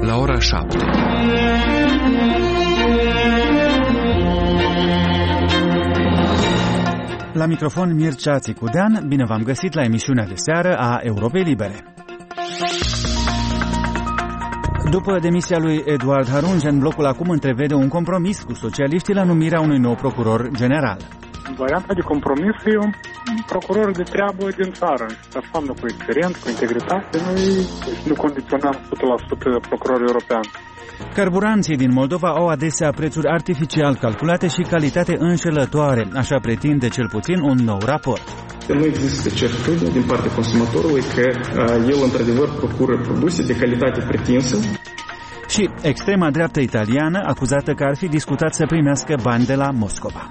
la ora 7. La microfon Mircea Țicudean, bine v-am găsit la emisiunea de seară a Europei Libere. După demisia lui Eduard Harungen, blocul acum întrevede un compromis cu socialiștii la numirea unui nou procuror general. Varianta de compromis e un procuror de treabă din țară, persoană cu experiență, cu integritate. Noi nu condiționăm 100% procurorul european. Carburanții din Moldova au adesea prețuri artificial calculate și calitate înșelătoare, așa pretinde cel puțin un nou raport. Nu există certitudine din partea consumatorului că el într-adevăr procură produse de calitate pretinsă. Și extrema dreaptă italiană acuzată că ar fi discutat să primească bani de la Moscova.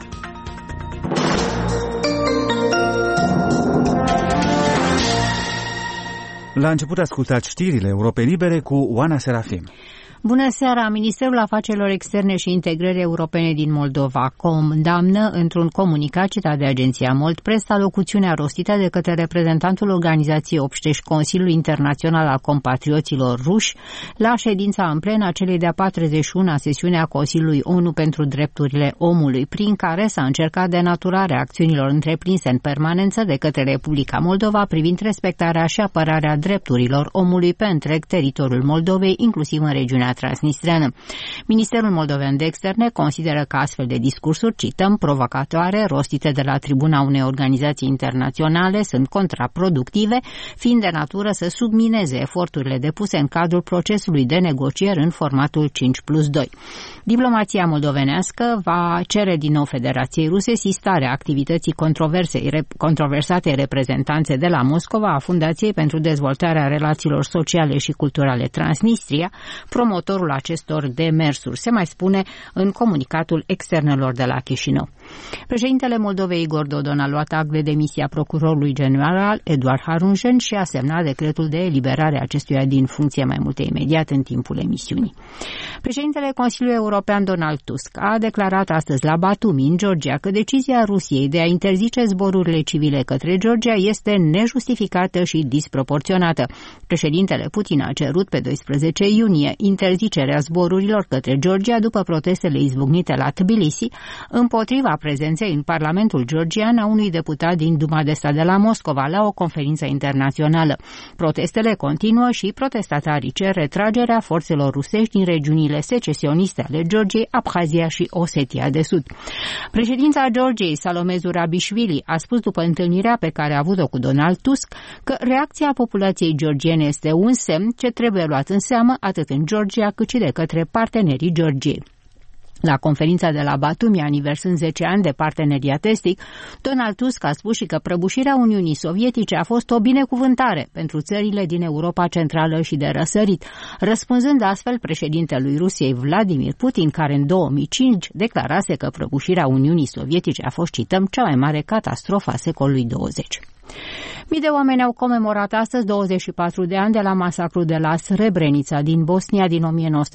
La început ascultați știrile Europei Libere cu Oana Serafim. Bună seara! Ministerul Afacerilor Externe și Integrării Europene din Moldova condamnă într-un comunicat citat de agenția Moldpress alocuțiunea rostită de către reprezentantul organizației Obștești Consiliului Internațional al Compatrioților Ruși la ședința în plen a celei de-a 41-a sesiune a Consiliului ONU pentru Drepturile Omului, prin care s-a încercat denaturarea acțiunilor întreprinse în permanență de către Republica Moldova privind respectarea și apărarea drepturilor omului pe întreg teritoriul Moldovei, inclusiv în regiunea transnistreană. Ministerul Moldovean de Externe consideră că astfel de discursuri, cităm, provocatoare, rostite de la tribuna unei organizații internaționale, sunt contraproductive, fiind de natură să submineze eforturile depuse în cadrul procesului de negocieri în formatul 5+2. Diplomația moldovenească va cere din nou Federației Ruse sistarea activității controversate reprezentanțe de la Moscova a Fundației pentru Dezvoltarea Relațiilor Sociale și Culturale Transnistria, promotorul acestor demersuri, se mai spune în comunicatul externelor de la Chișinău. Președintele Moldovei Igor Dodon a luat act de demisia procurorului general Eduard Harungen și a semnat decretul de eliberare a acestuia din funcție, mai multe imediat în timpul emisiunii. Președintele Consiliului European Donald Tusk a declarat astăzi la Batumi, în Georgia, că decizia Rusiei de a interzice zborurile civile către Georgia este nejustificată și disproporționată. Președintele Putin a cerut pe 12 iunie interzicerea zborurilor către Georgia după protestele izbucnite la Tbilisi împotriva prezenței în Parlamentul georgian a unui deputat din Duma de Stat de la Moscova la o conferință internațională. Protestele continuă și protestatarii cer retragerea forțelor rusești din regiunile secesioniste ale Georgiei, Abhazia și Osetia de Sud. Președința Georgiei, Salome Zurabișvili, a spus după întâlnirea pe care a avut-o cu Donald Tusk că reacția populației georgiene este un semn ce trebuie luat în seamă atât în Georgia cât și de către partenerii Georgiei. La conferința de la Batumi, aniversând 10 ani de parteneriat estic, Donald Tusk a spus și că prăbușirea Uniunii Sovietice a fost o binecuvântare pentru țările din Europa Centrală și de răsărit, răspunzând astfel președintelui Rusiei Vladimir Putin, care în 2005 declarase că prăbușirea Uniunii Sovietice a fost, cităm, cea mai mare catastrofă a secolului 20. Mii de oameni au comemorat astăzi 24 de ani de la masacrul de la Srebrenica din Bosnia din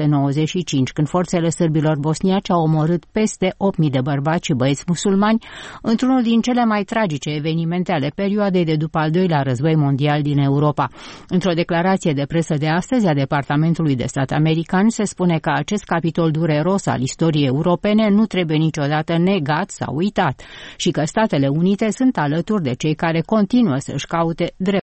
1995, când forțele sârbilor bosniaci au omorât peste 8.000 de bărbați și băieți musulmani într-unul din cele mai tragice evenimente ale perioadei de după al doilea război mondial din Europa. Într-o declarație de presă de astăzi a Departamentului de Stat american se spune că acest capitol dureros al istoriei europene nu trebuie niciodată negat sau uitat și că Statele Unite sunt alături de cei care continuă să-și caute drept